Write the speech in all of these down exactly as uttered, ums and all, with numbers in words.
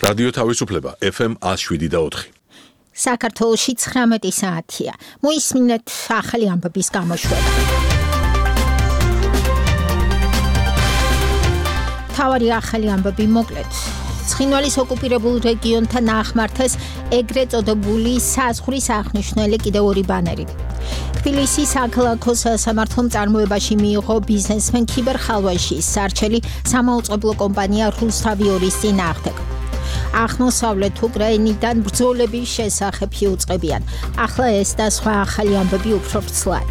რადიო თავისუფლება ეფ ემ one oh seven და four. საქართველოში ცხრამეტი საათია. მოისმინეთ ახალი ამბების გამოშვება. თავარი ახალი ამბები მოკლედ. ცხინვალის ოკუპირებულ რეგიონთან ახლმართეს ეგრეთ წოდებული საზღვრის აღნიშნული კიდევ ორი ბანერი. თბილისის საქალაქო სასამართლომ წარმოებაში მიიღო ბიზნესმენ ქიბერ ხალვაშის სარჩელი სამაუწყებლო კომპანია რუსთავიორის წინააღმდეგ. აღმოსავლეთ უკრაინიდან ბრძოლების შესახებ იუწყებიან. ახლა ეს და სხვა ახალი ამბები უფრო ვრცლად.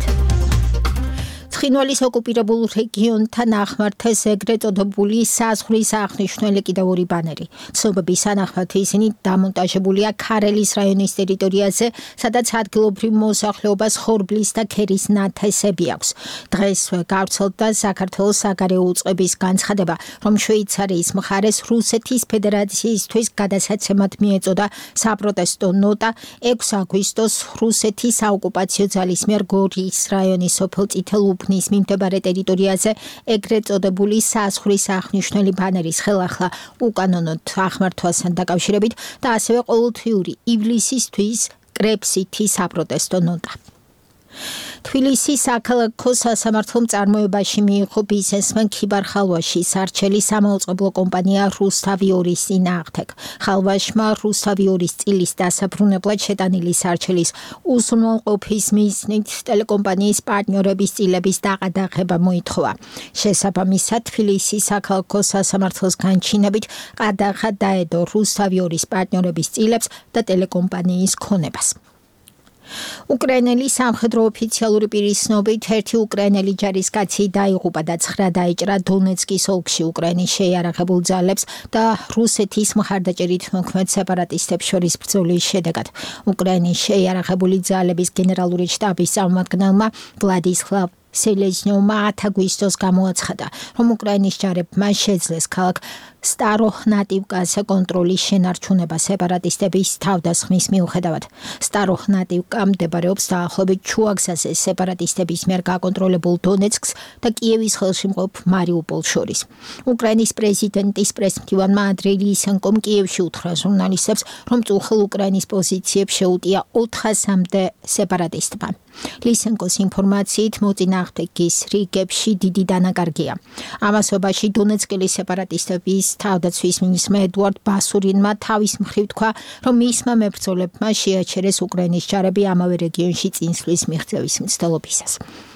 ცხინვალის ოკუპირებულ რეგიონთან ახლმართეს ეგრეთ წოდებული საზღვრის აღნიშნული კიდევ ორი ბანერი. ცნობების თანახმად ისინი დამონტაჟებულია ქარელის რაიონის ტერიტორიაზე, სადაც ადგილობრივ მოსახლეობას ხორბლის და ქერის ნათესები აქვს. დღესვე გავრცელდა საქართველოს საგარეო უწყების განცხადება, რომ შვეიცარიის მხარეს რუსეთის ფედერაციისთვის გადასაცემად მიეწოდა საპროტესტო ნოტა ექვსი აგვისტოს რუსეთის საოკუპაციო ძალის მიერ გორის რაიონის სოფელ წითელ უბნის მიმდებარე ტერიტორიაზე ეგრეთ წოდებული საზღვრის აღნიშნული ბანერის ხელახლა უკანონოდ აღმართვასთან დაკავშირებით და ასევე ყოველთვიური ივლისისთვის კრებსითი საპროტესტო ნოტა. თბილისის საქალაქო სასამართლომ წარმოებაში მიიღო ბიზნესმენ ქიბარ ხალვაშის სარჩელი სამაუწყებლო კომპანია რუსთავიორის წინააღმდეგ. ხალვაშმა რუსთავიორის წილის დასაბრუნებლად შეტანილი სარჩელის უზრუნველყოფის მიზნით ტელეკომპანიის პარტნიორების წილების დაყადაღება მოითხოვა. შესაბამისად, თბილისის საქალაქო სასამართლოს განჩინებით ყადაღა დაედო რუსთავიორის პარტნიორების წილებს და ტელეკომპანიის ქონებას. უკრაინელი სამხედრო ოფიციალური პირის ცნობით ერთი უკრაინელი ჯარისკაცი დაიღუპა და ცხრა დაიჭრა დონეცკის ოლქში უკრაინის შეიარაღებულ ძალებს და რუსეთის მხარდაჭერით მოქმედ სეპარატისტებს შორის ბრძოლის შედეგად. უკრაინის შეიარაღებული ძალების გენერალური შტაბის წარმომადგენელმა ვლადისლავ სელეზნიოვმა ათი აგვისტოს გამოაცხადა, რომ უკრაინის ჯარებმა შეძლეს ქალაქ სტაროჰნატივკაზე კონტროლის შენარჩუნება სეპარატისტების თავდასხმის მიუხედავად. სტაროჰნატივკა მდებარეობს დაახლოებით შუაგზაზე სეპარატისტების მიერ გაკონტროლებულ დონეცკს და კიევის ხელში მყოფ მარიუპოლს შორის. უკრაინის პრეზიდენტის პრესმდივანმა ანდრეი ლისენკომ კიევში უთხრა ჟურნალისტებს, რომ წუხელ უკრაინის პოზიციებს შეუტია ოთხასამდე სეპარატისტმა. ლისენკოს ინფორმაციით მოწინააღმდეგის რიგებში დიდი დანაკარგია. ამასობაში დონეცკელი სეპარატისტების თავდაცვის მინისტრმა ედუარდ ბასურინმა თავის მხრივ თქვა, რომ მისმა მებრძოლებმა შეაჩერეს უკრაინის ჯარები ამავე რეგიონში წინსვლის მიღწევის მცდელობისას.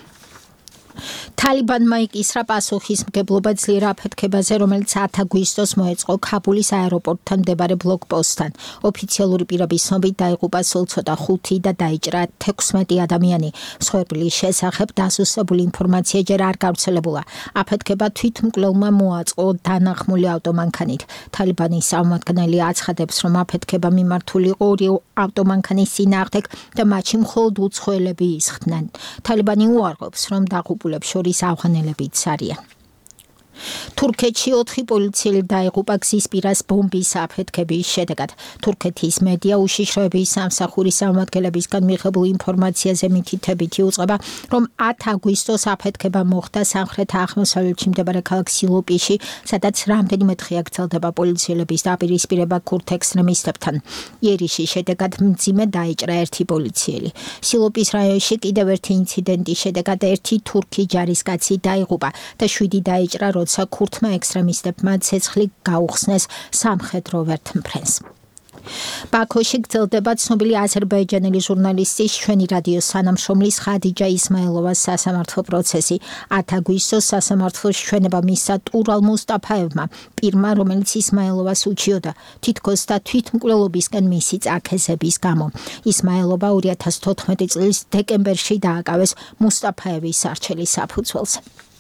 თალიბანმა იკისრა პასუხისმგებლობა ძლიერ აფეთქებაზე, რომელიც ათი აგვისტოს მოეწყო ქაბულის აეროპორტთან მდებარე ბლოკპოსტთან. ოფიციალური პირების ცნობით დაიღუპა სულ ცოტა ხუთი და დაიჭრა თექვსმეტი ადამიანი. მსხვერპლის შესახებ დასუსტებული ინფორმაცია ჯერ არ გავრცელებულა. აფეთქება თვითმკვლელმა მოაწყო დანახმული ავტომანქანით. თალიბანის წარმომადგენელი აცხადებს, რომ აფეთქება მიმართული იყო ორი ავტომანქანის წინააღმდეგ და მათში მხოლოდ უცხოელები ისხდნენ. თალიბანი უარყოფს, რომ დაღუპულებს შორის ავღანელებიც არიან. თურქეთში ოთხი პოლიციელი დაიღუპა გზის პირას ბომბის აფეთქების შედეგად. თურქეთის მედია უშიშროების სამსახურის წარმომადგენლებისგან მიღებულ ინფორმაციაზე მითითებით იუწყება, რომ ათი აგვისტოს აფეთქება მოხდა სამხრეთ-აღმოსავლეთში მდებარე ქალაქ სილოპიში, სადაც რამდენიმე დღე გრძელდება პოლიციელების დაპირისპირება ქურთ ექსტრემისტებთან. იერიშის შედეგად მძიმე დაიჭრა ერთი პოლიციელი. სილოპის რაიონში კიდევ ერთი ინციდენტის შედეგად ერთი თურქი ჯარისკაცი დაიღუპა და შვიდი დაიჭრა, როცა ქურთმა ექსტრემისტებმა ცეცხლი გაუხსნეს სამხედრო ვერტმფრენს. ბაქოში გრძელდება ცნობილი აზერბაიჯანელი ჟურნალისტის ჩვენი რადიოს თანამშრომლის ხადიჯა ისმაილოვას სასამართლო პროცესი. ათი აგვისტოს სასამართლოს ჩვენება მისცა ტურალ მუსტაფაევმა, პირმა, რომელიც ისმაილოვას უჩიოდა თითქოს და თვითმკვლელობისკენ მისი წაქეზების გამო. ისმაილოვა ორი ათას თოთხმეტი წლის დეკემბერში დააკავეს მუსტაფაევის სარჩელის საფუძველზე.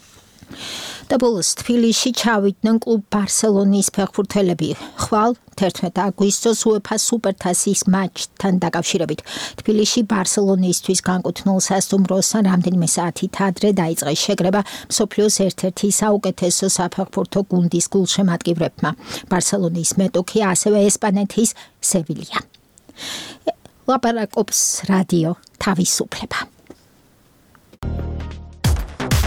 და ბოლოს თბილისში ჩავიდნენ კლუბ ბარსელონის ფეხბურთელები. ხვალ თერთმეტი აგვისტოს უეფა სუპერთასის მატჩთან დაკავშირებით. თბილისში ბარსელონისთვის განკუთვნილ სასტუმროსთან რამდენიმე საათით ადრე დაიწყეს შეკრება მსოფლიოს ერთ-ერთი საუკეთესო საფეხბურთო გუნდის გულშემატკივრებმა. ბარსელონის მეტოქი ასევე ესპანეთის სევილია. ლაპარაკობს რადიო თავისუფლება.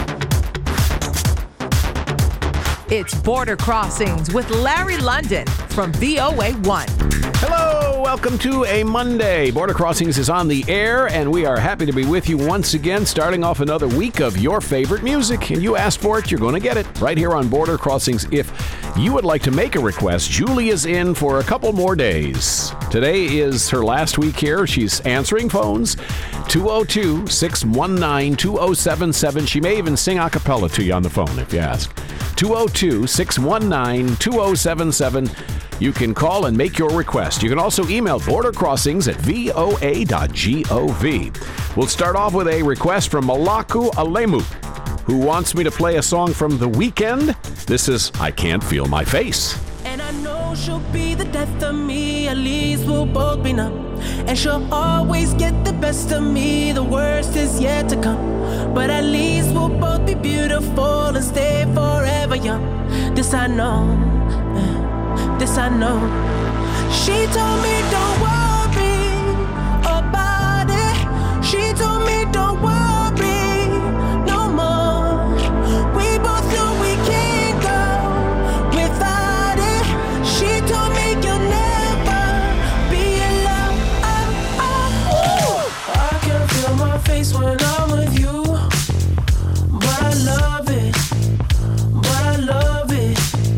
It's Border Crossings with Larry London from V O A one. Hello, welcome to a Monday. Border Crossings is on the air, and we are happy to be with you once again, starting off another week of your favorite music. And you asked for it, you're going to get it right here on Border Crossings. If you would like to make a request, Julie is in for a couple more days. Today is her last week here. She's answering phones, two oh two, six one nine, two oh seven seven. She may even sing a cappella to you on the phone if you ask. two oh two, six one nine, two oh seven seven. You can call and make your request. You can also email bordercrossings at v o a dot gov. We'll start off with a request from Malaku Alemu, who wants me to play a song from The Weeknd. This is I Can't Feel My Face. And I know she'll be the death of me, at least we'll both be numb. And she'll always get the best of me, the worst is yet to come. But at least we'll both be beautiful and stay forever young. This I know. This I know. She told me don't worry about it. She told me don't worry no more. We both know we can't go without it. She told me you'll never be alone. Oh, oh. I can feel my face when I'm with you, but I love it, but I love it.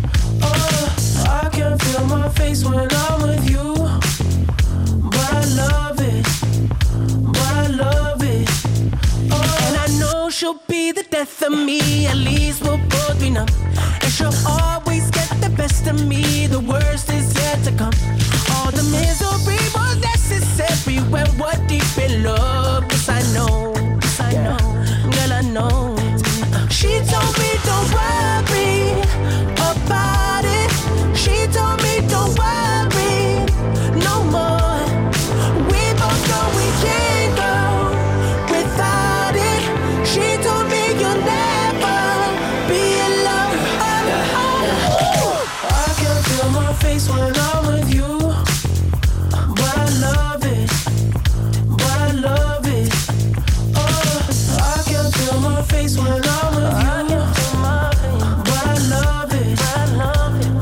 I can feel my face when I'm with you, but I love it, but I love it. Oh, and I know she'll be the death of me, at least we'll both be numb. And she'll always get the best of me, the worst is yet to come. All the misery was necessary when we're deep in love. Yes, I know, yes, I know, girl, I know. She told me don't worry about it. She told me don't worry no more. We both know we can't go without it. She told me you'll never be alone. Oh, oh. I can feel my face when I'm with you, but I love it, but I love it. Oh, I can feel my face when I'm with you, but I love it, but I love it.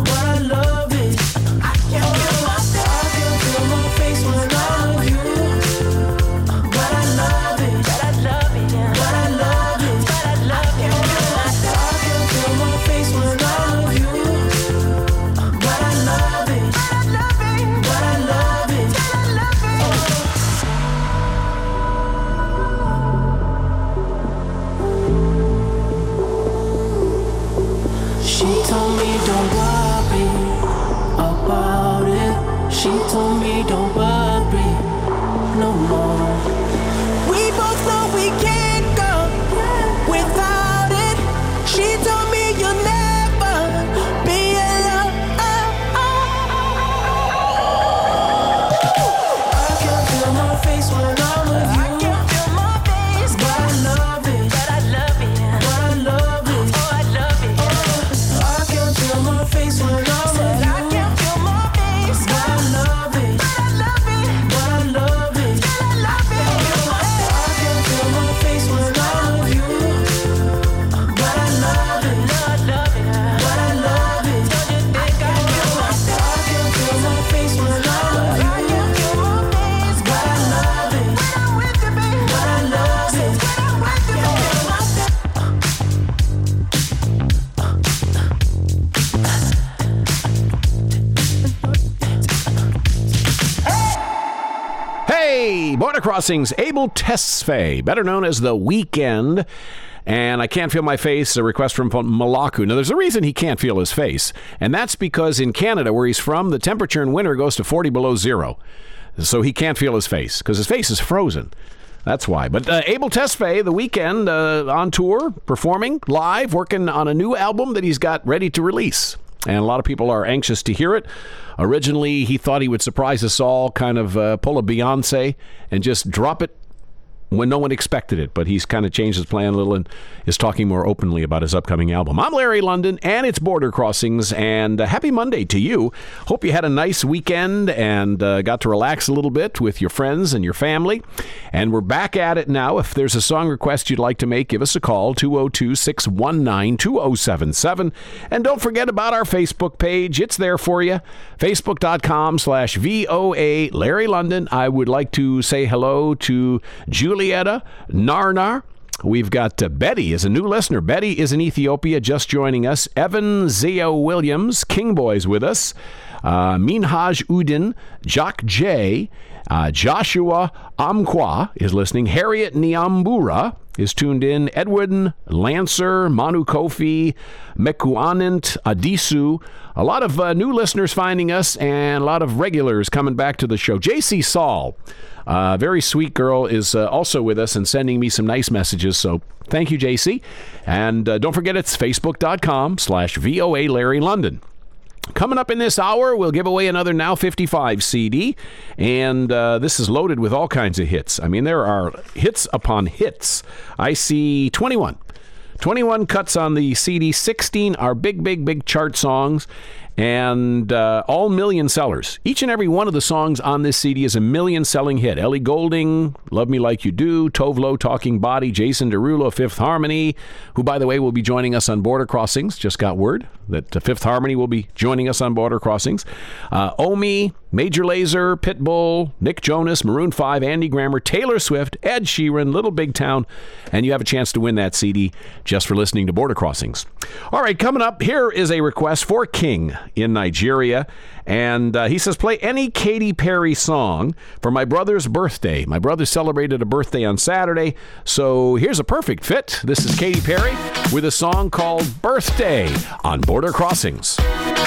She told me don't worry no more. We both know we can't go without it. She told me you'll never be alone. I can feel my face when I'm with you. I can feel my face, but I love it, but I love it, but I love it. Oh, I love it. Oh, I can feel my face when I'm with you. Border Crossings, Abel Tesfaye, better known as The Weeknd. And I Can't Feel My Face, a request from Malaku. Now, there's a reason he can't feel his face, and that's because in Canada, where he's from, the temperature in winter goes to forty below zero. So he can't feel his face, because his face is frozen. That's why. But uh, Abel Tesfaye, The Weeknd, uh, on tour, performing live, working on a new album that he's got ready to release. And a lot of people are anxious to hear it. Originally, he thought he would surprise us all, kind of uh, pull a Beyonce and just drop it when no one expected it, but he's kind of changed his plan a little and is talking more openly about his upcoming album. I'm Larry London, and it's Border Crossings, and uh, happy Monday to you. Hope you had a nice weekend and uh, got to relax a little bit with your friends and your family. And we're back at it now. If there's a song request you'd like to make, give us a call, two oh two, six one nine, two oh seven seven. And don't forget about our Facebook page. It's there for you, facebook.com slash VOA Larry London. I would like to say hello to Julieta Narnar. We've got uh, Betty is a new listener. Betty is in Ethiopia, just joining us. Evan Zeo Williams, King Boy's with us. Uh, Minhaj Udin, Jock J, uh, Joshua Amqua is listening. Harriet Niambura is tuned in. Edwin Lancer, Manu Kofi, Mekuanint Adisu. A lot of uh, new listeners finding us and a lot of regulars coming back to the show. J C Saul, a uh, very sweet girl, is uh, also with us and sending me some nice messages. So thank you, J C. And uh, don't forget, it's facebook.com slash VOA Larry London. Coming up in this hour, we'll give away another Now fifty-five C D, and uh, this is loaded with all kinds of hits. I mean, there are hits upon hits. I see twenty-one. twenty-one cuts on the C D, sixteen are big, big, big chart songs, and uh, all million sellers. Each and every one of the songs on this C D is a million-selling hit. Ellie Goulding, Love Me Like You Do, Tove Lo, Talking Body, Jason Derulo, Fifth Harmony, who, by the way, will be joining us on Border Crossings. Just got word that uh, Fifth Harmony will be joining us on Border Crossings. Uh, Omi, Major Lazer, Pitbull, Nick Jonas, Maroon five, Andy Grammer, Taylor Swift, Ed Sheeran, Little Big Town, and you have a chance to win that C D just for listening to Border Crossings. All right, coming up, here is a request for King in Nigeria, and uh, he says, play any Katy Perry song for my brother's birthday. My brother celebrated a birthday on Saturday, so here's a perfect fit. This is Katy Perry with a song called Birthday on Border Crossings.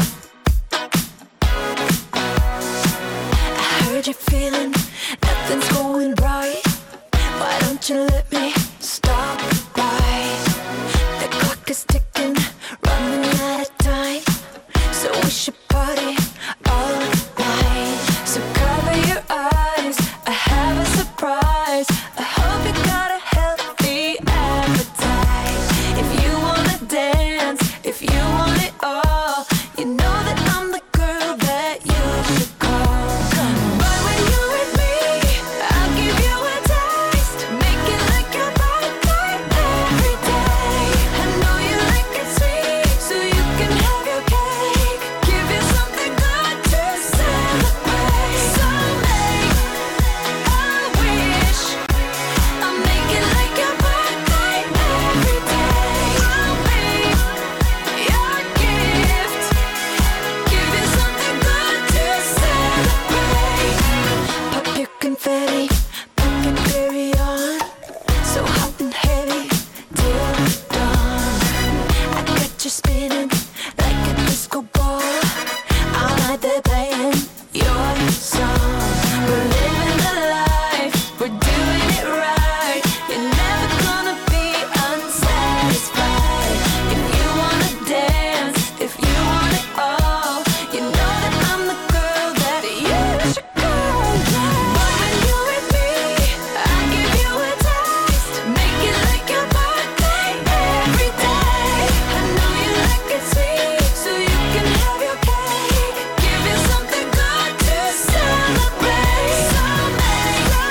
I heard you feeling nothing's going right. Why don't you let me stop by? The clock is ticking, running out of time, so we should party all night. So cover your eyes, I have a surprise. I hope you got a healthy appetite. If you wanna dance, if you want it all, you know that I'm the girl that you should call. But when you're with me, I'll give you a taste. Make it like your birthday every day. I know you like it sweet, so you can have your cake. Give you something good to celebrate. So make a wish. I'll make it like your birthday every day. I'll be your gift. Give you something good to celebrate. Pop your confetti, pop and carry on. So hot and heavy till dawn. I got you spinning like a disco ball. All night they're playing your song. We're living the life, we're doing it right. You're never gonna be unsatisfied. If you wanna dance, if you want it all, you know that I'm the girl that you should call. But when you're with me, I'll give you a taste. Make it like your birthday every day. I know you like it sweet, so you can have your cake. Give you something good to celebrate. So make a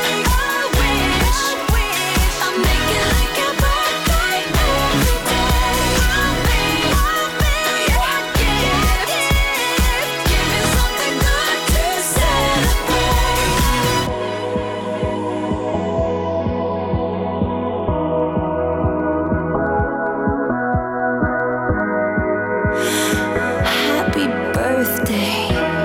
wish. I'll make it like your birthday every day. I'll be your gift. Give you something good to celebrate. Happy birthday.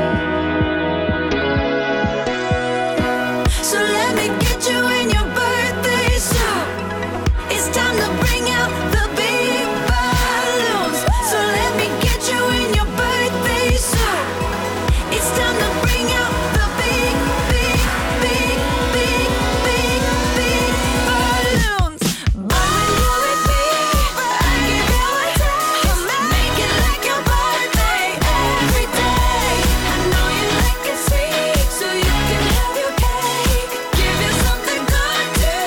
So let me get you in your birthday suit. It's time to bring out the big balloons. So let me get you in your birthday suit. It's time to bring out the big, big, big, big, big, big balloons. But when you're with me, I give you a taste. Make it like your birthday every day. I know you like it sweet, so you can have your cake. Give you something good to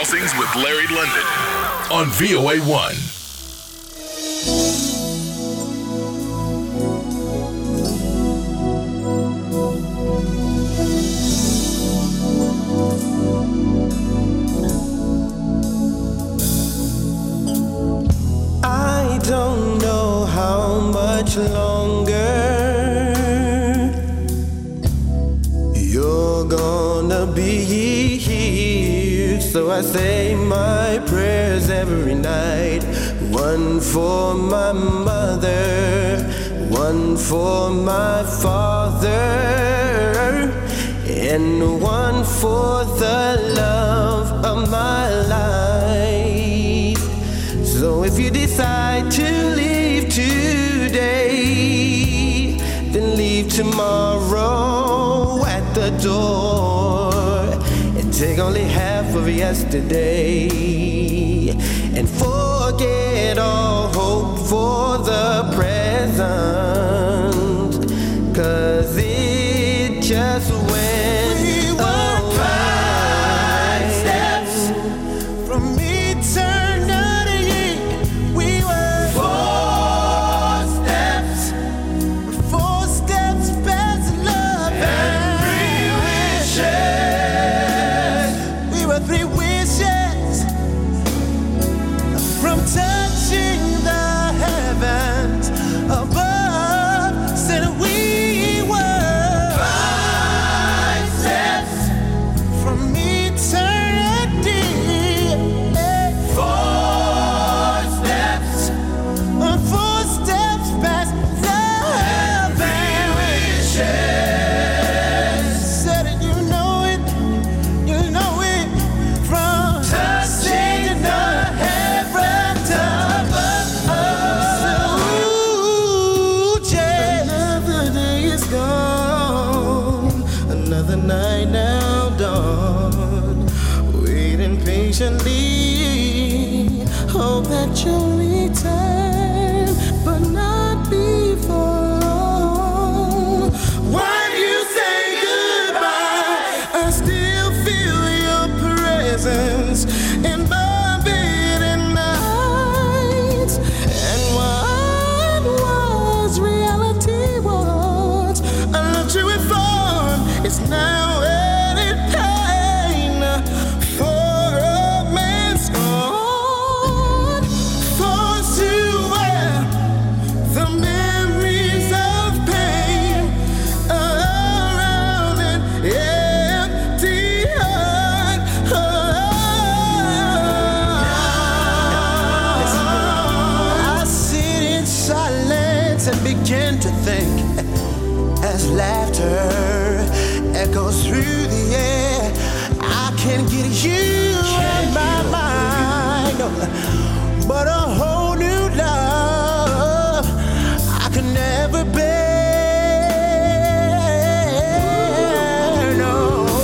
Crossings with Larry London on V O A one. I don't know how much longer you're gonna be here, so I say my prayers every night. One for my mother, one for my father, and one for the love of my life. So if you decide to leave today, then leave tomorrow at the door, and take only half of yesterday, and forget all hope for the present, 'cause it just went we were five steps from eternity. We were four steps, four steps past love and three wishes. We were three wishes from touching the heavens above. Said we were five steps from eternity. Four steps, uh, four steps past love and wishes. Said it, you know it, you know it, from touching the heavens above. Ooh, yeah. Another day is gone, another night now dawn, waiting patiently, hope that you'll return, but not before long. When you say goodbye, I still feel your presence in my bed at night. And what was reality was a luxury form is now any pain for a man's gone, forced to wear the memories of pain around an empty heart. I sit in silence and begin to think as laughter echoes through the air. I can't get you out my mind, but a whole new love I can never bear. No.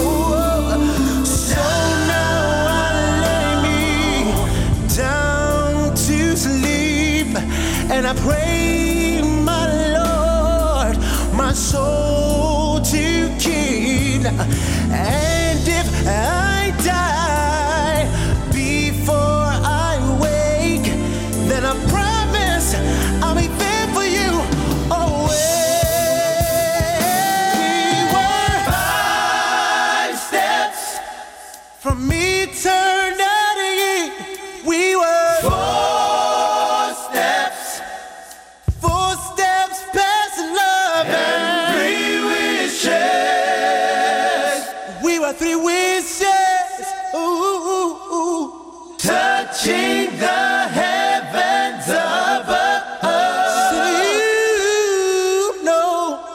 So now I lay me down to sleep, and I pray, my Lord, my soul to keep. And if I die before I wake, then I promise I'll be there for you always. We were five steps from eternity. We were four steps, four steps past love and three wishes. We were three wishes, ooh, ooh, ooh, touching the heavens above. So you know.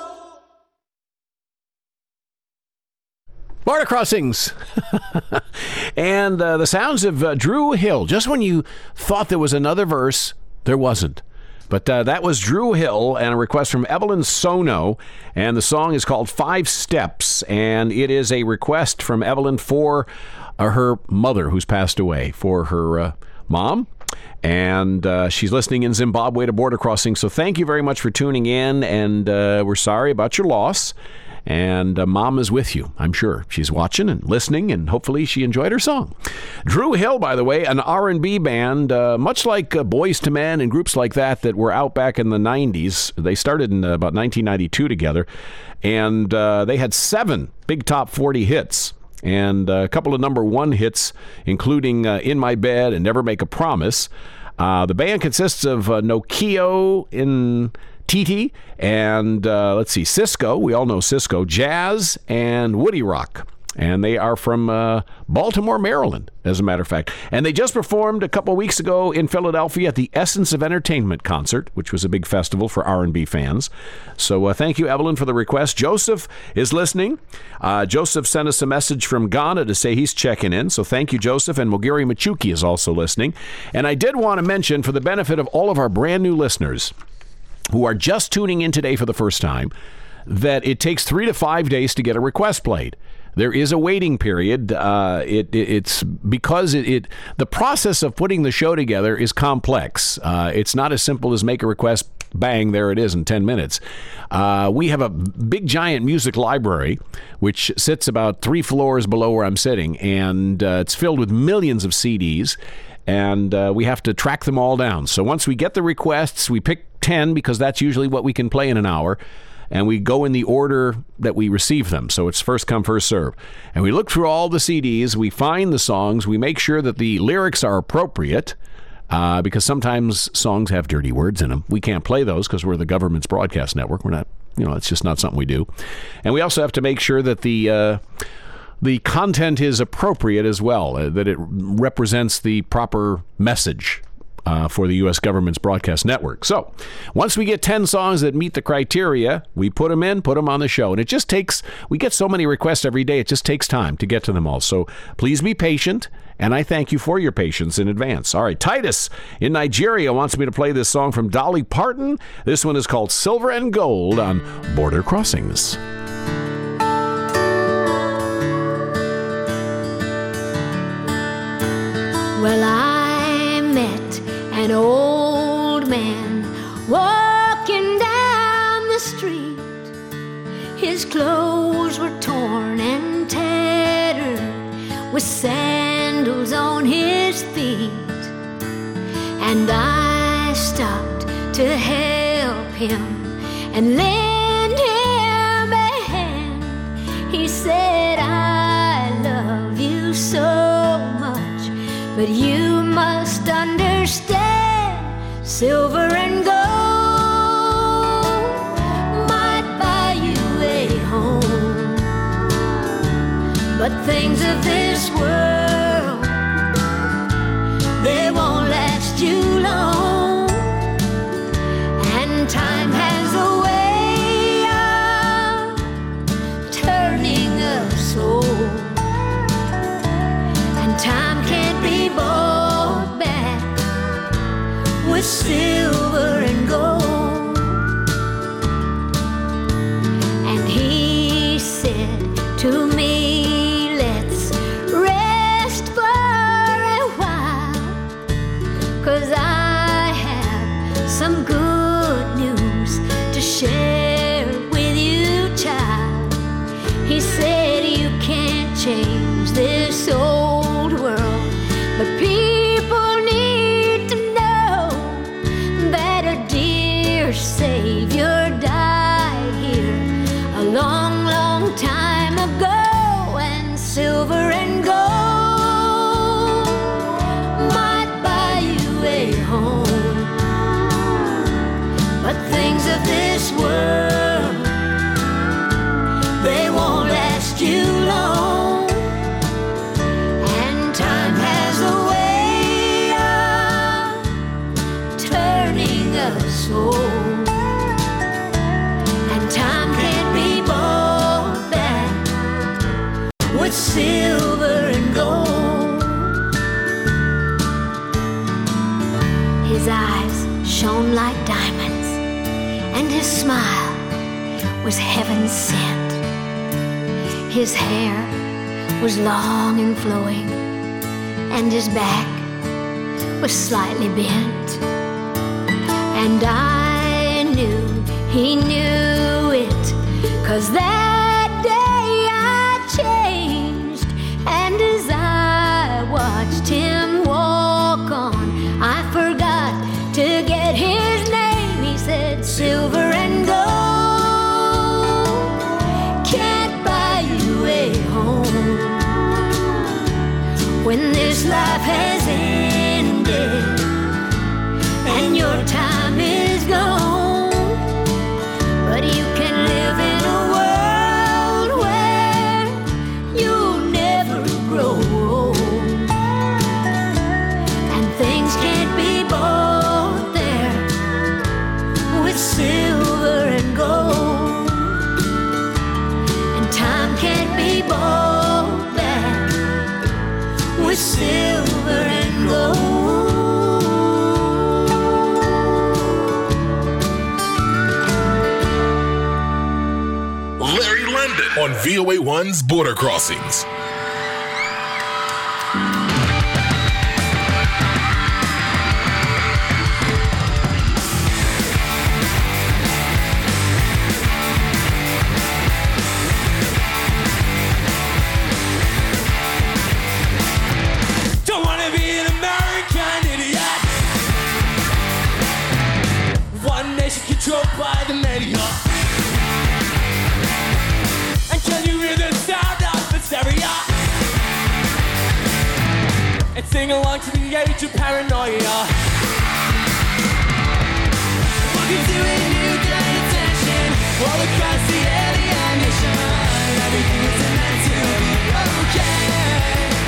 Border Crossings. And uh, the sounds of uh, Drew Hill. Just when you thought there was another verse, there wasn't. But uh, that was Drew Hill and a request from Evelyn Sono. And the song is called Five Steps. And it is a request from Evelyn for uh, her mother who's passed away, for her uh, mom. And uh, she's listening in Zimbabwe to Border Crossing. So thank you very much for tuning in. And uh, we're sorry about your loss. And uh, Mom is with you, I'm sure. She's watching and listening, and hopefully she enjoyed her song. Drew Hill, by the way, an R and B band, uh, much like uh, Boyz two Men and groups like that that were out back in the nineties. They started in uh, about nineteen ninety-two together, and uh, they had seven big top forty hits. And uh, a couple of number one hits, including uh, In My Bed and Never Make a Promise. Uh, the band consists of uh, Nokio in Titi and, uh, let's see, Cisco. We all know Cisco. Jazz and Woody Rock. And they are from uh, Baltimore, Maryland, as a matter of fact. And they just performed a couple weeks ago in Philadelphia at the Essence of Entertainment concert, which was a big festival for R and B fans. So uh, thank you, Evelyn, for the request. Joseph is listening. Uh, Joseph sent us a message from Ghana to say he's checking in. So thank you, Joseph. And Mogiri Machuki is also listening. And I did want to mention, for the benefit of all of our brand new listeners who are just tuning in today for the first time, that it takes three to five days to get a request played. There is a waiting period. Uh, it, it, it's because it, it the process of putting the show together is complex. Uh, it's not as simple as make a request, bang, there it is in ten minutes. Uh, we have a big, giant music library, which sits about three floors below where I'm sitting, and uh, it's filled with millions of C Ds, and uh, we have to track them all down. So once we get the requests, we pick ten, because that's usually what we can play in an hour. And we go in the order that we receive them. So it's first come, first serve. And we look through all the C Ds. We find the songs. We make sure that the lyrics are appropriate, uh, because sometimes songs have dirty words in them. We can't play those because we're the government's broadcast network. We're not, you know, it's just not something we do. And we also have to make sure that the uh, the content is appropriate as well, uh, that it represents the proper message Uh, for the U S government's broadcast network. So once we get ten songs that meet the criteria, we put them in, put them on the show. And it just takes, we get so many requests every day, it just takes time to get to them all. So please be patient, and I thank you for your patience in advance. All right, Titus in Nigeria wants me to play this song from Dolly Parton. This one is called Silver and Gold on Border Crossings. Well, I an old man walking down the street. His clothes were torn and tattered, with sandals on his feet. And I stopped to help him and lend him a hand. He said, I love you so much, but you must understand, silver and gold might buy you a home, but things of this world, they won't last you long. And time has a way of turning us old, and time can't be bought back with silver and gold. And he said to me, let's rest for a while, 'cause I have some good news to share with you, child. He said, you can't change this old world, but people need to know that a dear Savior died here a long, long time ago. And silver and gold might buy you a home, but things of this world, they won't last you long. And time has a way of turning us old, and time can't be bought back with silver and gold. His eyes shone like diamonds, and his smile was heaven sent. His hair was long and flowing, and his back was slightly bent. And I knew he knew it, 'cause that watched him walk on. I forgot to get his name. He said, silver and gold can't buy you a home. When this life has ended and your time is gone, but you can live in a world where you'll never grow old, and things can't be bought there with silver and gold, and time can't be bought back with silver and gold. Larry London on V O A one's Border Crossings. Don't wanna be an American idiot. One nation controlled by the media. And can you hear the sound of hysteria? And sing along to the age of paranoia. Welcome to a new kind of tension all across the alien nation. Everything is meant to be okay.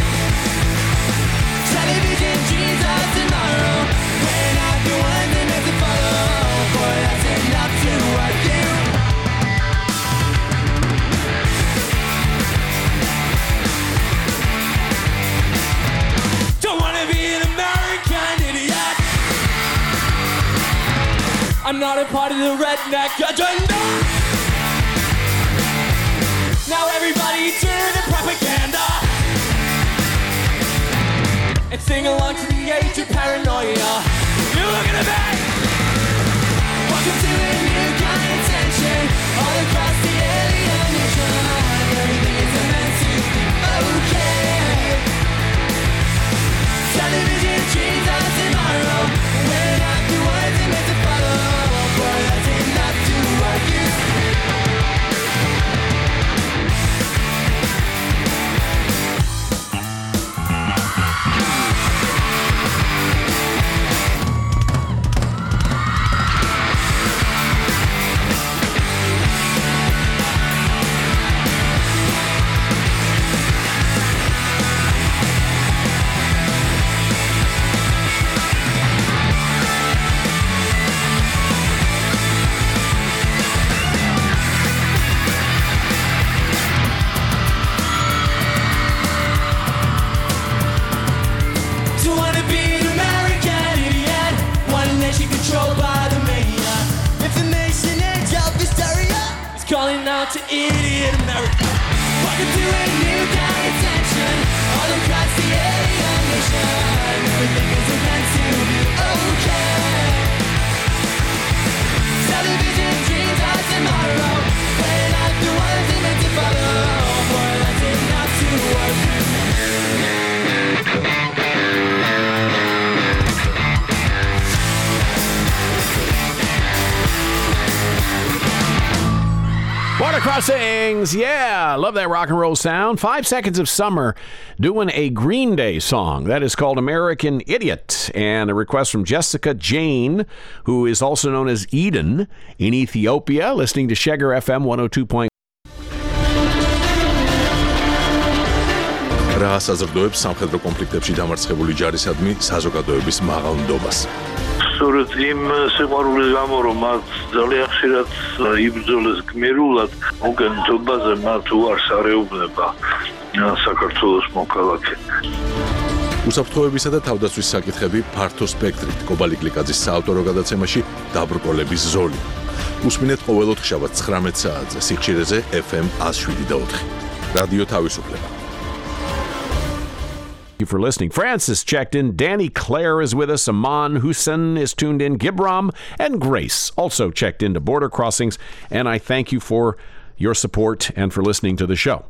Television dreams of tomorrow. We're not the ones that meant to follow. Boy, that's enough to work you. Don't wanna be an American idiot. I'm not a part of the redneck agenda. Now everybody turn to propaganda and sing along to the age of paranoia. You're looking at me. Welcome to a new kind of tension all across the alien nation. Everything is meant to be okay. Television dreams of tomorrow. We're not the ones that meant to follow. Boy, that's enough to work you. Don't wanna be an American idiot. One nation controlled by the media. Information age of hysteria is calling out to idiot America. Welcome to a new kind of tension all across the alien nation. Everything is meant to be okay. Television dreams of tomorrow. We're not the ones that meant to follow. Boy, that's enough to work. Border Crossings, yeah, love that rock and roll sound. Five Seconds of Summer doing a Green Day song. That is called American Idiot. And a request from Jessica Jane, who is also known as Eden in Ethiopia, listening to Sheggar F M one oh two point one. რა საზრდოებს სამხედრო კონფლიქტებში დამარცხებული ჯარისადმი საზოგადოების მაღალ ნდობას. სწორედ იმ სიყვარულის გამო, რომ მათ ძალიან ხშირად იბრძოლეს გმირულად, მოგენთობაზე მათ უარს არეუბნება საქართველოს მოქალაქე. უსაფრთხოებისა და თავდაცვის საკითხები ფართო სპექტრით კობალი გლიკაძის საავტორო გადაცემაში დაბრკოლების ზოლი. უსმინეთ ყოველ ოთხშაბათს ცხრამეტ საათზე სიხშირეზე F M one oh seven point four. რადიო თავისუფლება. Thank you for listening. Francis checked in. Danny Clare is with us. Aman Hussein is tuned in. Gibram and Grace also checked into Border Crossings. And I thank you for your support and for listening to the show.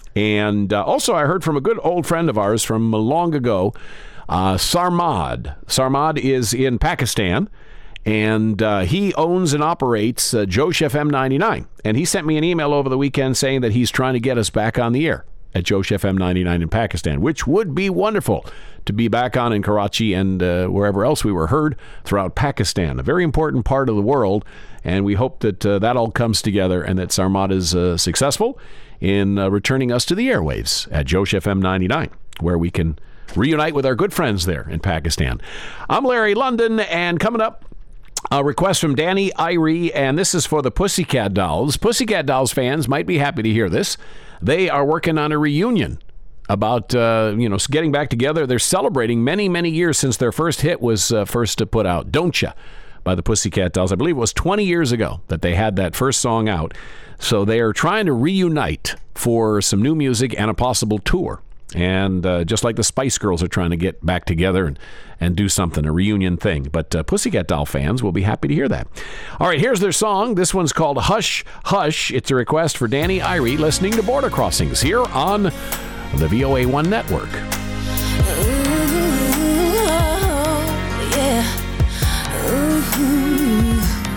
And uh, also, I heard from a good old friend of ours from long ago, uh, Sarmad. Sarmad is in Pakistan, and uh, he owns and operates uh, Josh F M ninety-nine. And he sent me an email over the weekend saying that he's trying to get us back on the air at Josh F M ninety-nine in Pakistan, which would be wonderful to be back on in Karachi and uh, wherever else we were heard throughout Pakistan, a very important part of the world. And we hope that uh, that all comes together and that Sarmad is uh, successful in uh, returning us to the airwaves at Josh F M ninety-nine, where we can reunite with our good friends there in Pakistan. I'm Larry London, and coming up, a request from Danny Irie, and this is for the Pussycat Dolls. Pussycat Dolls fans might be happy to hear this. They are working on a reunion about, uh, you know, getting back together. They're celebrating many, many years since their first hit was uh, first put out, Don't Ya, by the Pussycat Dolls. I believe it was twenty years ago that they had that first song out. So they are trying to reunite for some new music and a possible tour. And uh, just like the Spice Girls are trying to get back together and, and do something, a reunion thing. But uh, Pussycat Doll fans will be happy to hear that. All right, here's their song. This one's called Hush, Hush. It's a request for Danny Irie, listening to Border Crossings here on the V O A one network. Ooh, yeah. Ooh.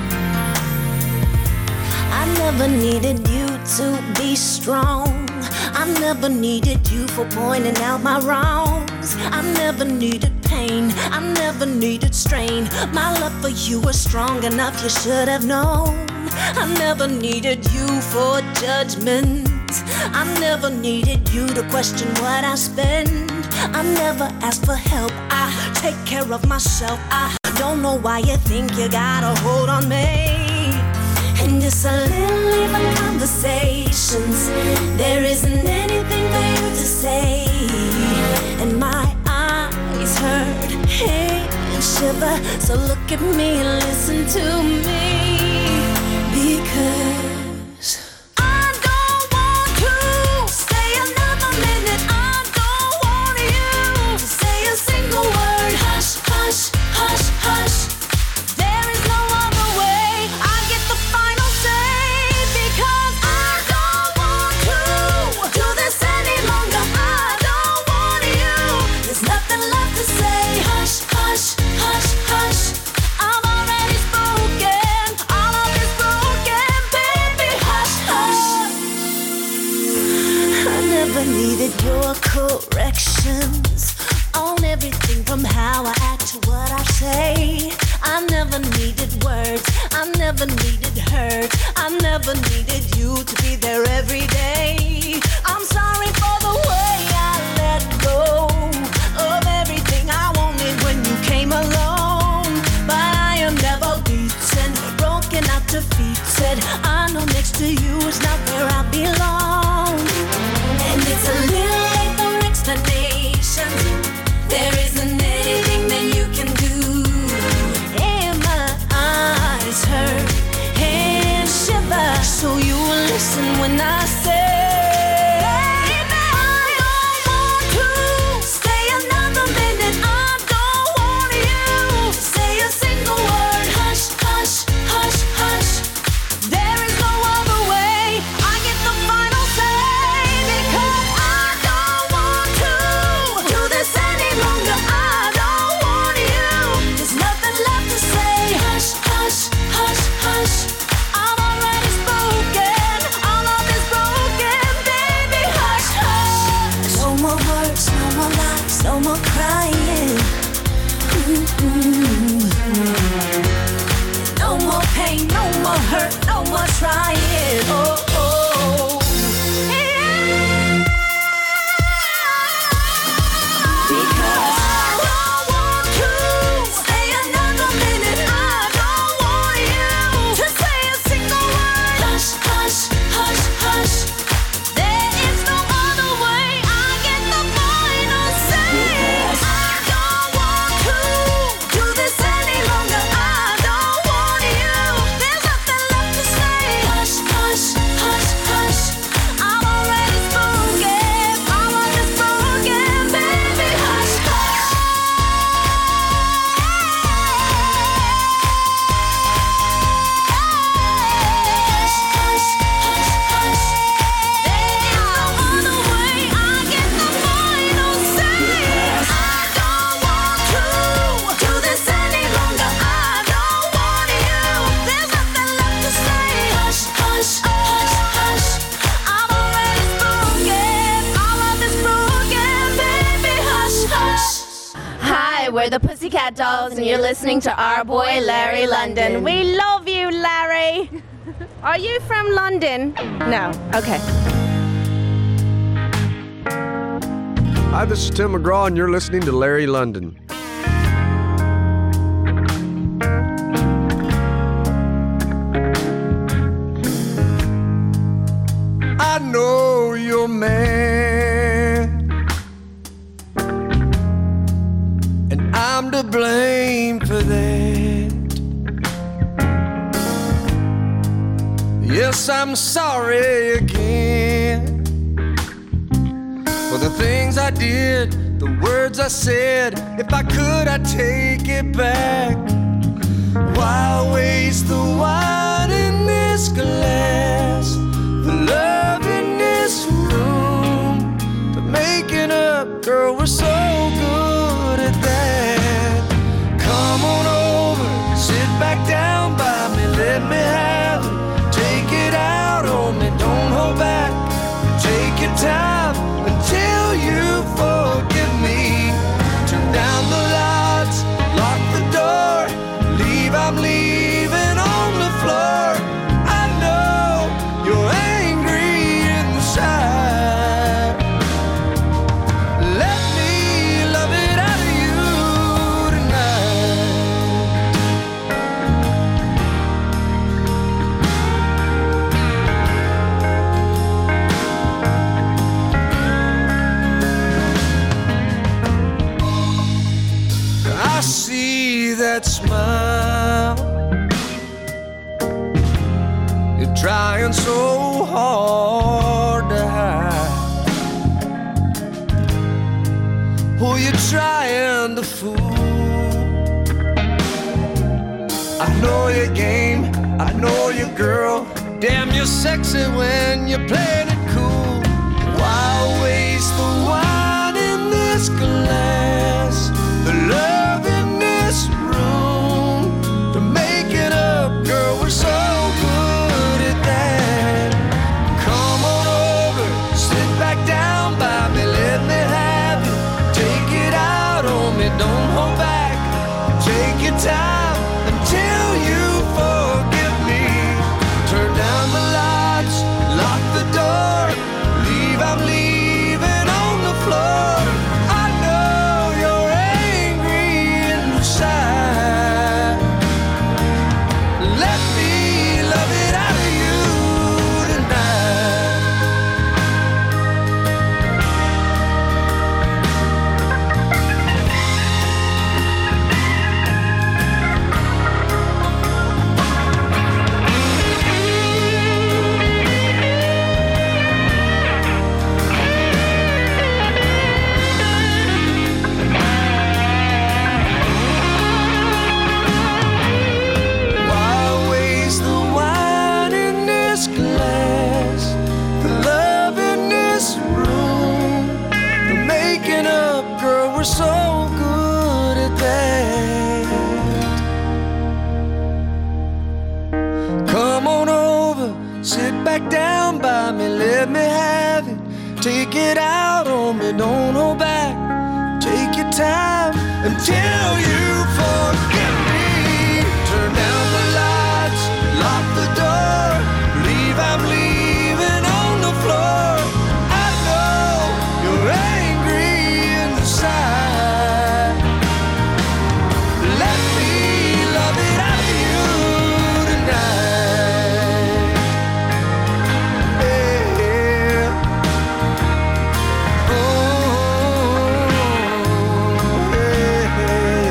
I never needed you to be strong. I never needed you for pointing out my wrongs. I never needed pain. I never needed strain. My love for you was strong enough, you should have known. I never needed you for judgment. I never needed you to question what I spend. I never asked for help. I take care of myself. I don't know why you think you got a hold on me. And it's a little even conversations. There isn't anything for you to say. And my eyes hurt, hey, and shiver. So look at me and listen to me. Because I don't want to stay another minute. I don't want you to say a single word. Hush, hush, hush, hush. There is no other way. I get the final say because I don't want to do this any longer. I don't want you. There's nothing left to say. Hush, hush, hush, hush. I've already spoken. All of is broken, baby. Hush, hush. I never needed your corrections on everything from how I act to what I say. I never needed words, I never needed hurt, I never needed you to be there every day. I'm sorry for the way I let go of everything I wanted when you came along. But I am never beaten, broken out defeated. I know next to you is not where I belong. And it's a little late for explanations. There isn't anything that you can do. And my eyes hurt and shiver. So you will listen when I say I don't want to stay another minute. I don't want you to say a single word. Hush, hush, hush, hush. There is no other way. I get the final say because I don't want to do this any longer. I don't want you. There's nothing left to say. Hush, hush, hush, hush. I've already spoken. All of is broken, baby. Hush, hush. No more words, no more lies, no more crying. Mm-hmm. No more pain, no more hurt, no more trying. Oh, oh. Yeah. Because I don't want to stay another minute. I don't want you to say a single word. Hush, hush, hush, hush. There is no other way. I get the final say. I don't want to do this any longer. I don't want you. There's nothing left to say. Hush, hush, hush. Hi, we're the Pussycat Dolls, and you're listening to our boy Larry London. We love you, Larry. Are you from London? No. Okay. Hi, this is Tim McGraw, and you're listening to Larry London. I know you're mad, and I'm to blame for that. Yes, I'm sorry again for the things I did, the words I said. If I could, I'd take it back. Why waste the wine in this glass? The love in this room, the making up, girl, we're so good at that. Come on over, sit back down by me, let me have it. Take it out on me, don't hold back. Take your time until you forgive me. Turn down the lights, lock the door, leave, I'm leaving on the floor. I know you're angry inside. Let me love it out of you tonight. I see that smile, you're trying so hard to hide. Who you trying to fool? I know your game, I know your girl. Damn, you're sexy when you're playing it cool. Why waste the wine in this glass? The love in this room, to make it up, girl, we're so good at that. Come on over, sit back down by me, let me have it. Take it out on me, don't hold back. Take your time until you forgive me. Turn down the lights, lock the door, leave, I'm leaving on the floor. I know you're angry inside. Let me love it out of you tonight. Why waste the wine in this glass? The love in this room, the making up, girl, we're so good at that. Come on over, sit back down by me, let me have it. Take it out on me, don't hold back. Take your time until you forgive me. Turn down the lights, lock the door, leave, I'm leaving on the floor. I know you're angry inside. Let me love it out of you tonight. Yeah. Oh, yeah.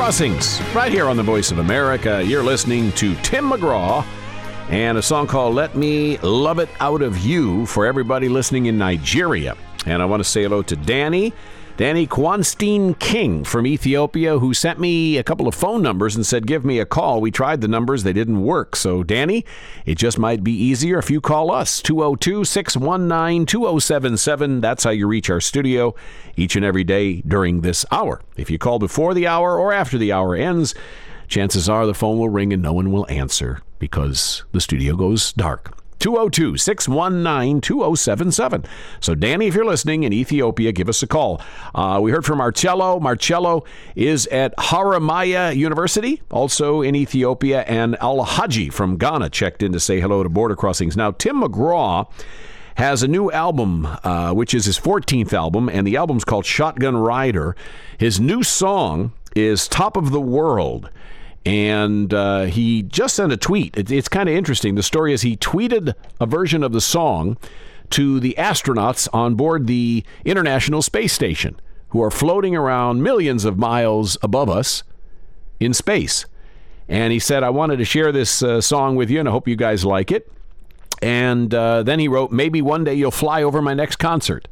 Crossings, right here on the Voice of America. You're listening to Tim McGraw and a song called Let Me Love It Out of You for everybody listening in Nigeria. And I want to say hello to Danny. Danny Kwanstein King from Ethiopia, who sent me a couple of phone numbers and said, give me a call. We tried the numbers. They didn't work. So, Danny, it just might be easier if you call us, two oh two, six one nine, two oh seven seven. That's how you reach our studio each and every day during this hour. If you call before the hour or after the hour ends, chances are the phone will ring and no one will answer because the studio goes dark. two oh two, six one nine, two oh seven seven. So, Danny, if you're listening in Ethiopia, give us a call. Uh, we heard from Marcello. Marcello is at Haramaya University, also in Ethiopia, and Al-Haji from Ghana checked in to say hello to Border Crossings. Now, Tim McGraw has a new album, uh, which is his fourteenth album, and the album's called Shotgun Rider. His new song is Top of the World. And uh, he just sent a tweet. It, it's kind of interesting. The story is he tweeted a version of the song to the astronauts on board the International Space Station, who are floating around millions of miles above us in space. And he said, I wanted to share this uh, song with you, and I hope you guys like it. And uh, then he wrote, maybe one day you'll fly over my next concert.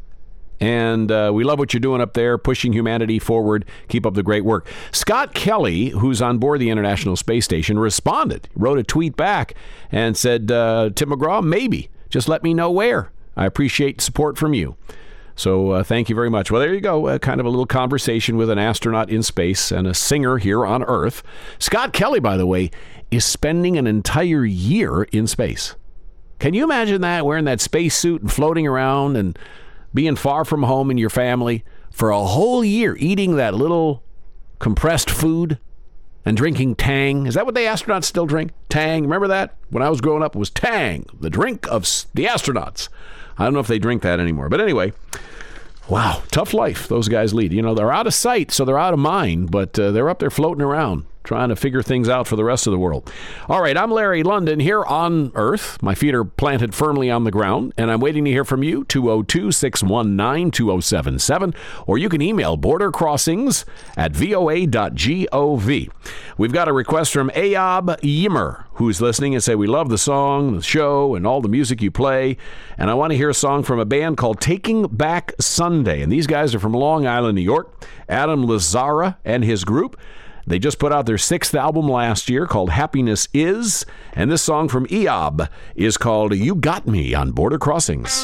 And uh, we love what you're doing up there, pushing humanity forward. Keep up the great work. Scott Kelly, who's on board the International Space Station, responded, wrote a tweet back and said, uh, Tim McGraw, maybe. Just let me know where. I appreciate support from you. So uh, thank you very much. Well, there you go. Uh, kind of a little conversation with an astronaut in space and a singer here on Earth. Scott Kelly, by the way, is spending an entire year in space. Can you imagine that, wearing that space suit and floating around and being far from home and your family for a whole year, eating that little compressed food and drinking Tang? Is that what the astronauts still drink? Tang. Remember that? When I was growing up, it was Tang, the drink of the astronauts. I don't know if they drink that anymore. But anyway, wow, tough life those guys lead. You know, they're out of sight, so they're out of mind, but uh, they're up there floating around, trying to figure things out for the rest of the world. All right, I'm Larry London here on Earth. My feet are planted firmly on the ground, and I'm waiting to hear from you, two oh two, six one nine, two oh seven seven, or you can email bordercrossings at v o a dot gov. We've got a request from Ayob Yimmer, who's listening and say, we love the song, the show, and all the music you play, and I want to hear a song from a band called Taking Back Sunday, and these guys are from Long Island, New York. Adam Lazzara and his group. They just put out their sixth album last year called Happiness Is, and this song from Eob is called You Got Me on Border Crossings.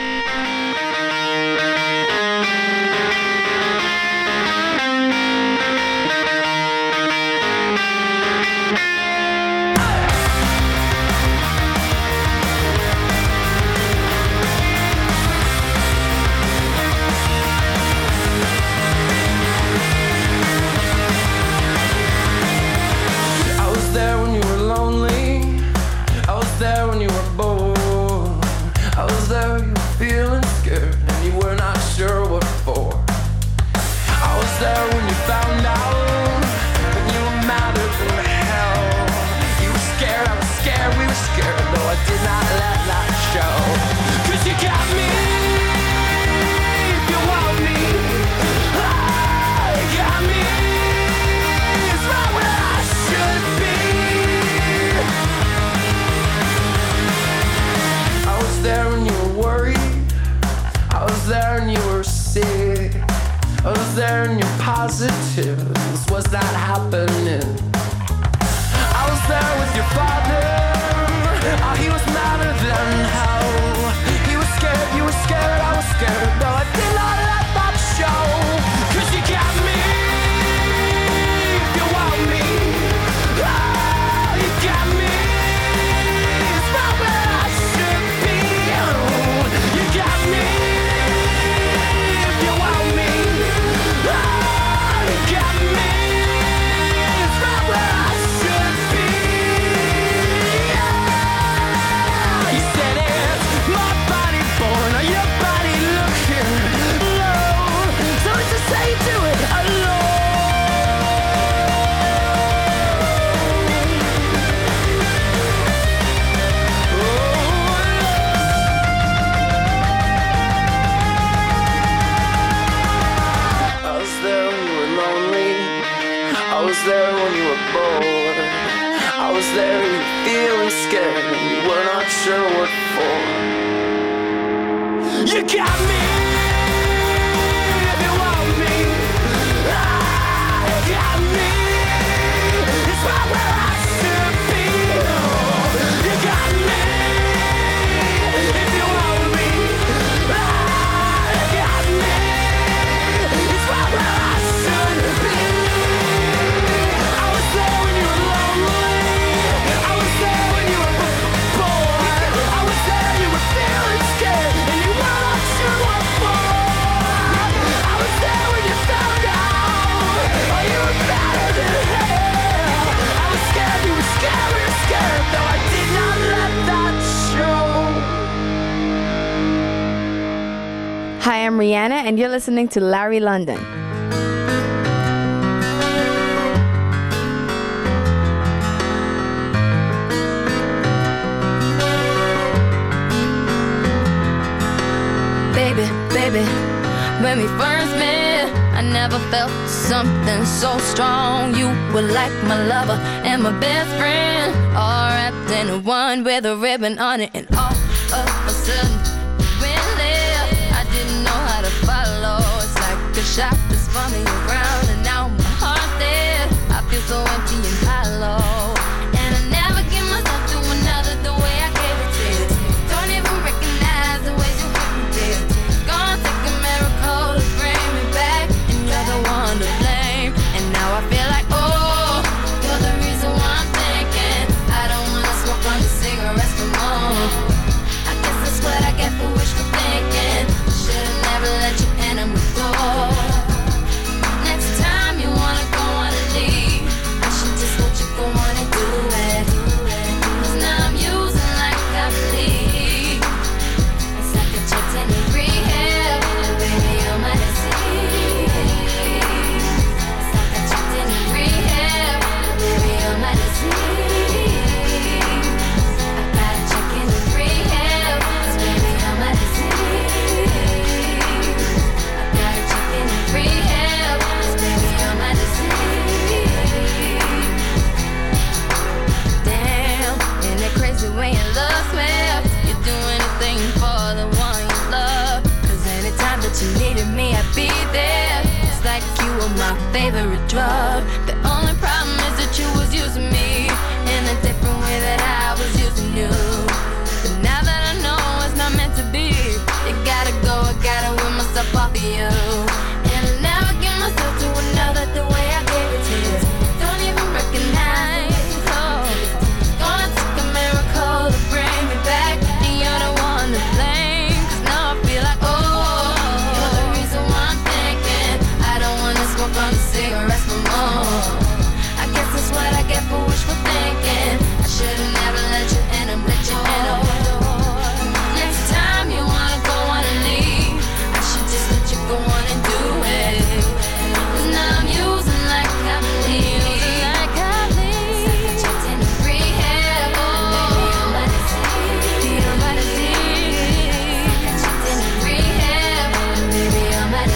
Positive, this was not happening. I was there with your father. Oh, he was madder than hell. He was scared, you were scared, I was scared. No, I did not let that show. Cause you got me, if you want me. Oh, you got me, it's not where I should be. Oh, you got me, if you want me. Oh, got there and you feeling scared and you were not sure what for. You got me if you want me. Ah, you got me. It's right where I should be. Oh, you got me if you want me. Ah, you got me. It's right where I should be. I was there when you were lonely. I was there when you were bored. I was there, you were feeling scared, and you were not sure what for. I was there when you found out, oh, you were better than hell. I was scared, you were scared, we were scared, though I did not let that show. Hi, I'm Rihanna, and you're listening to Larry London. Baby, baby, when we first met, I never felt something so strong. You were like my lover and my best friend, all wrapped in one with a ribbon on it. And all of a sudden, we left. I didn't know how to follow. It's like a shot that's spun me around, and now my heart's dead. I feel so empty and hollow, and I never give myself to another the way I gave it to you. Don't even recognize the ways you hurt me, dear. Gonna take a miracle to bring me back, and you're the one to blame. And now I feel like, oh, you're the reason why I'm thinking I don't wanna smoke on the cigarettes no more. I guess that's what I get for wishful thinking. Should've never let you in on the door. Next time you wanna go on a leave, I should just let you go on and do it. 'Cause now I'm using like I believe. It's like a checked in a rehab, and baby, you're my disease. It's like I checked in a rehab, and baby, you're my disease. I gotta check in a rehab, 'cause baby, you're my disease. I gotta check in a rehab, 'cause baby, you're my disease. Damn, in that crazy way your love smells. You do anything for the one you love. 'Cause anytime that you needed me, I'd be there. It's like you were my favorite drug. The only problem is that you was using me in a different way that I was using you. But now that I know it's not meant to be, you gotta go, I gotta win myself off of you. And I never give myself to another the way I gave it to you. Don't even recognize, oh. Gonna take a miracle to bring me back, and you're the one to blame. 'Cause now I feel like, oh, you're the reason why I'm thinking I don't wanna smoke on the cigarettes no more. I guess that's what I get for wishful thinking. I should've never let you in and let you in on the door. Next time you wanna go on and leave, I should just let you go on and do it. 'Cause now I'm using like I believe. Like I believe. It's like I checked in a rehab, and baby, you're my disease. You're my disease. It's like I checked in a rehab, and baby, you're my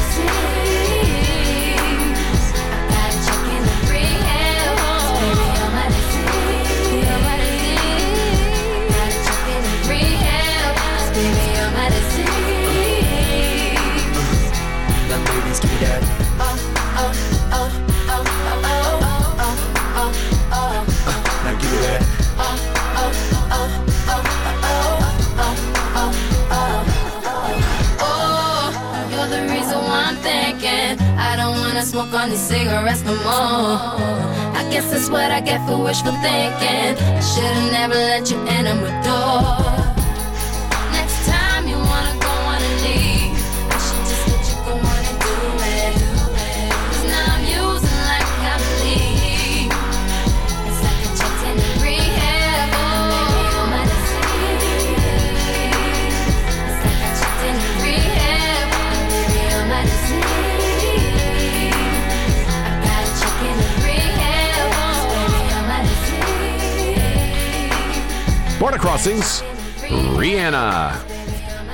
disease. I gotta check in a rehab, 'cause baby, you're my disease. You're my disease. I gotta check in a rehab, 'cause baby, you're my disease. Now ladies, give me that. Oh, oh, oh, oh, oh, oh, oh, oh, oh. Now give me that. Oh, oh, oh, oh, oh, oh, oh, oh. Oh, you're the reason why I'm thinking I don't wanna smoke on these cigarettes no more. I guess that's what I get for wishful thinking. I should've never let you in on my door. Next time you wanna go on and leave, I should just let you go on and do it. 'Cause now I'm using like I believe. It's like I checked in a rehab, and baby, you're my disease. It's like I checked in a rehab, and baby, you're my disease. I gotta check in a rehab, 'cause baby, you're my disease. Border Crossings, Rihanna.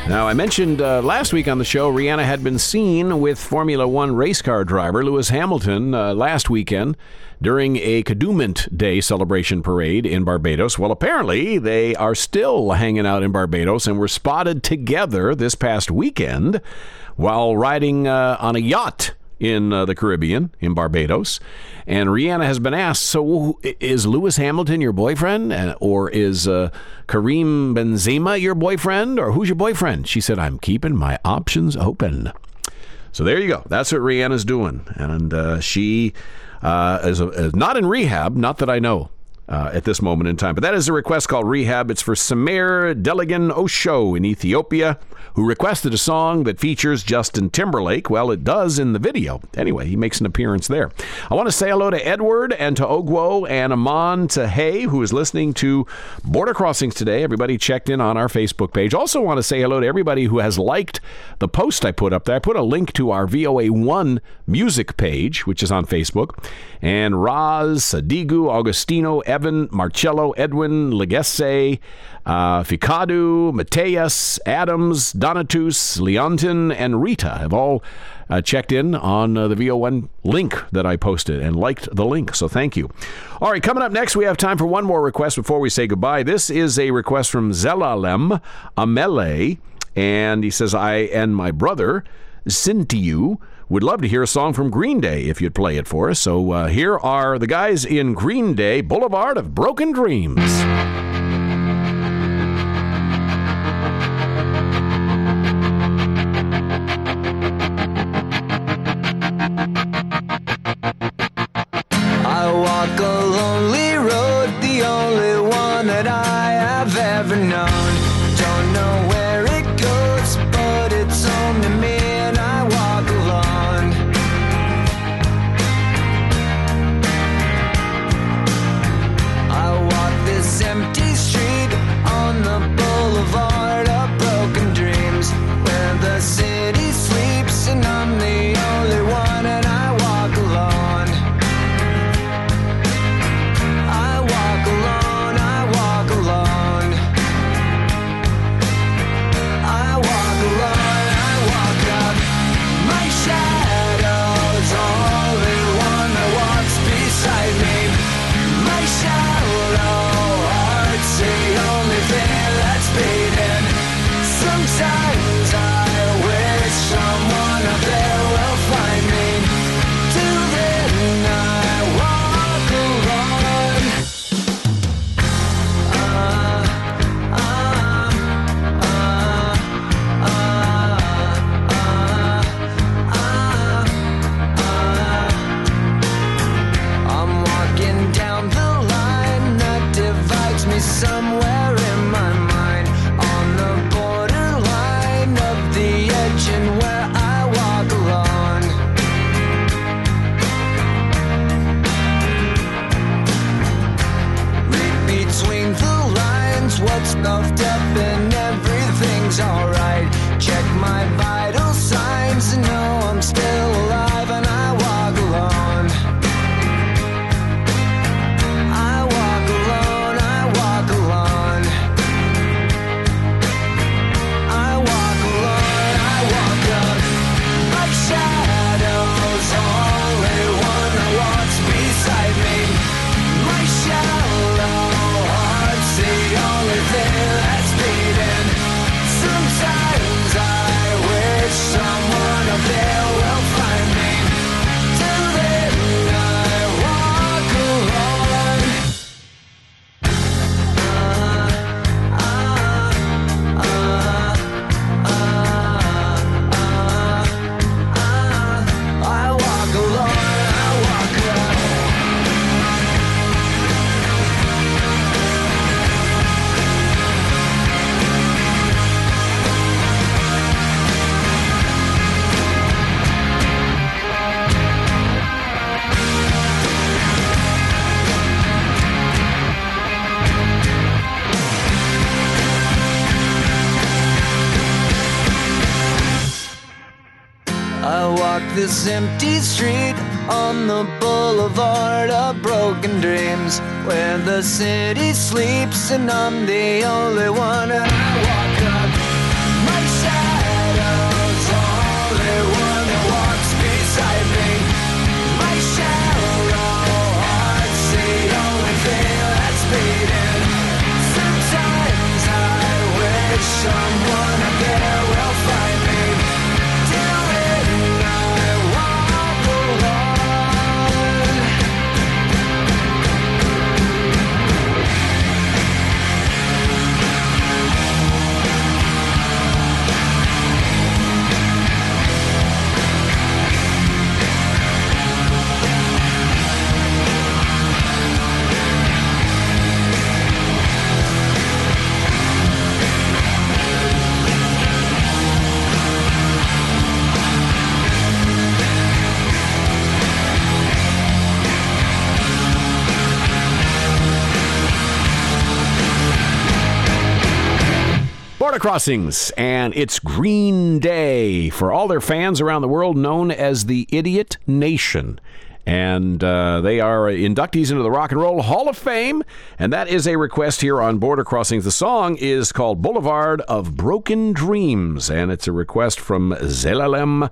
Now, I mentioned uh, last week on the show, Rihanna had been seen with Formula One race car driver Lewis Hamilton uh, last weekend during a Cadooment Day celebration parade in Barbados. Well, apparently, they are still hanging out in Barbados and were spotted together this past weekend while riding uh, on a yacht in uh, the Caribbean, in Barbados. And Rihanna has been asked, so is Lewis Hamilton your boyfriend? Or is uh, Karim Benzema your boyfriend? Or who's your boyfriend? She said, I'm keeping my options open. So there you go. That's what Rihanna's doing. And uh, she uh, is, a, is not in rehab, not that I know. Uh, at this moment in time. But that is a request called Rehab. It's for Samir Deligan Osho in Ethiopia, who requested a song that features Justin Timberlake. Well, it does in the video. Anyway, he makes an appearance there. I want to say hello to Edward and to Ogwo and Amon to Hay, who is listening to Border Crossings today. Everybody checked in on our Facebook page. Also want to say hello to everybody who has liked the post I put up there. I put a link to our V O A one music page, which is on Facebook. And Raz, Sadigu, Augustino, Evan, Marcello, Edwin, Legesse, uh, Ficadu, Mateus, Adams, Donatus, Leontin, and Rita have all uh, checked in on uh, the V O one link that I posted and liked the link. So thank you. All right, coming up next, we have time for one more request before we say goodbye. This is a request from Zelalem Amele, and he says, I and my brother, Sintiu, would love to hear a song from Green Day if you'd play it for us. So uh, here are the guys in Green Day, Boulevard of Broken Dreams. I walk a lonely road, the only one that I have ever known. Don't know where it goes, but it's home to me, and I walk alone. I walk this empty street on the boulevard of broken dreams, where the city sleeps and I'm the only one, and I walk alone. I walk alone, I walk alone. I walk alone, I walk up. My shadow's only one that walks beside me. My shallow heart's the only thing that's beating. Sometimes I wish someone up there will find me. Till then I walk alone. Uh, uh, uh, uh, uh, uh. I'm walking down the line that divides me somewhere in my mind, on the borderline of the edge and where I walk alone. Read between the lines what's stuffed up and everything's alright. Check my vital signs and know I'm still alive, and I walk alone. I walk alone, I walk alone. I walk alone, I walk up. My shadow's only one that walks beside me. My shallow heart's the only thing that's beating. Sometimes I wish someone up there will find me. Till then I walk alone. Uh, uh, uh, uh, uh, I walk alone, I walk alone. I walk this empty street on the boulevard of broken dreams, where the city sleeps and I'm the only one, and I walk up. My Border Crossings, and it's Green Day for all their fans around the world, known as the Idiot Nation. And uh, they are inductees into the Rock and Roll Hall of Fame, and that is a request here on Border Crossings. The song is called Boulevard of Broken Dreams, and it's a request from Zelalem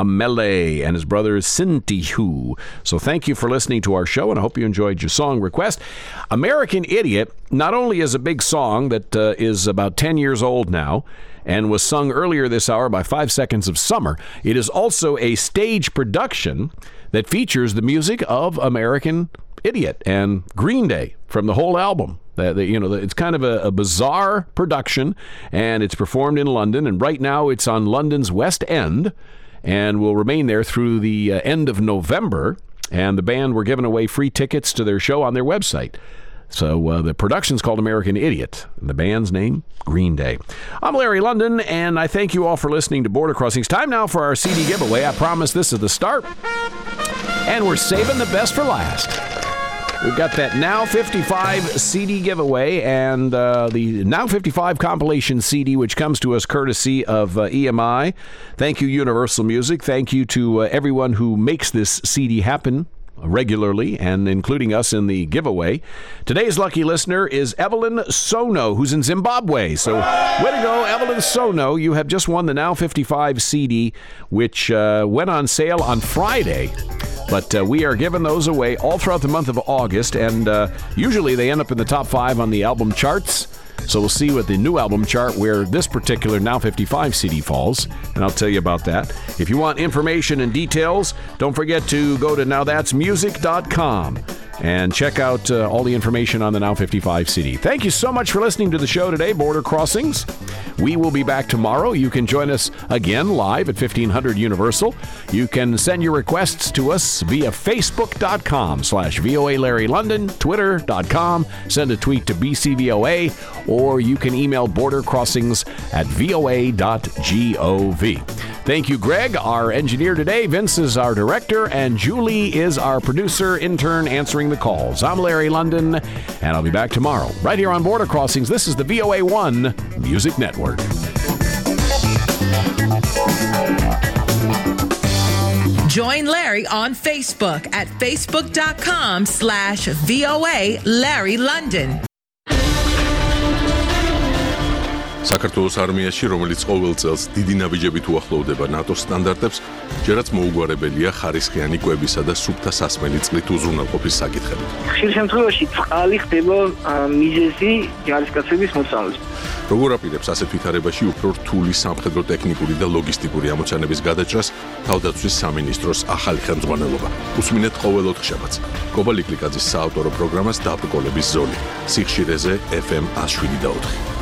Amele and his brother Sintihu. So thank you for listening to our show, and I hope you enjoyed your song request. American Idiot not only is a big song that uh, is about ten years old now, and was sung earlier this hour by Five Seconds of Summer, it is also a stage production that features the music of American Idiot and Green Day from the whole album. Uh, the, you know, the, it's kind of a, a bizarre production, and it's performed in London, and right now it's on London's West End and will remain there through the uh, end of November, and the band were giving away free tickets to their show on their website. So uh, the production's called American Idiot, and the band's name, Green Day. I'm Larry London, and I thank you all for listening to Border Crossings. Time now for our C D giveaway. I promise this is the start, and we're saving the best for last. We've got that Now fifty-five C D giveaway, and uh, the Now fifty-five compilation C D, which comes to us courtesy of uh, E M I. Thank you, Universal Music. Thank you to uh, everyone who makes this C D happen regularly, and including us in the giveaway. Today's lucky listener is Evelyn Sono, who's in Zimbabwe. So way to go, Evelyn Sono. You have just won the Now fifty-five C D, which uh, went on sale on Friday. But uh, we are giving those away all throughout the month of August, and uh, usually they end up in the top five on the album charts. So we'll see with the new album chart where this particular Now fifty-five C D falls, and I'll tell you about that. If you want information and details, don't forget to go to now that's music dot com and check out uh, all the information on the Now fifty-five C D. Thank you so much for listening to the show today, Border Crossings. We will be back tomorrow. You can join us again live at fifteen hundred Universal. You can send your requests to us via facebook.com slash VOA Larry London, twitter dot com, send a tweet to B C V O A, or you can email bordercrossings at voa dot gov. Thank you, Greg, our engineer today. Vince is our director, and Julie is our producer, intern, answering the calls. I'm Larry London, and I'll be back tomorrow, right here on Border Crossings. This is the V O A one Music Network. Join Larry on Facebook at facebook.com slash VOA Larry London. საქართველოს არმიაში, რომელიც ყოველ წელს დიდი ნაბიჯებით უახლოვდება ნატოს სტანდარტებს, ჯერაც მოუგვარებელია ხარისხიანი კვებისა და სუფთა სასმელი წყლით უზრუნველყოფის საკითხები. ხშირ შემთხვევაში წყალი ხდება მიზეზი ჯარისკაცების მოწამვლის. როგორ აპირებს ასეთ ვითარებაში უფრო რთული სამხედრო ტექნიკური და ლოგისტიკური ამოცანების გადაჭრას თავდაცვის სამინისტროს ახალი ხელმძღვანელობა. უსმინეთ ყოველ ოთხშაბათს კობა ლიკლიკაძის საავტორო პროგრამას დაბრკოლების ზოლი. სიხშირეზე ეფ ემ one oh seven point four.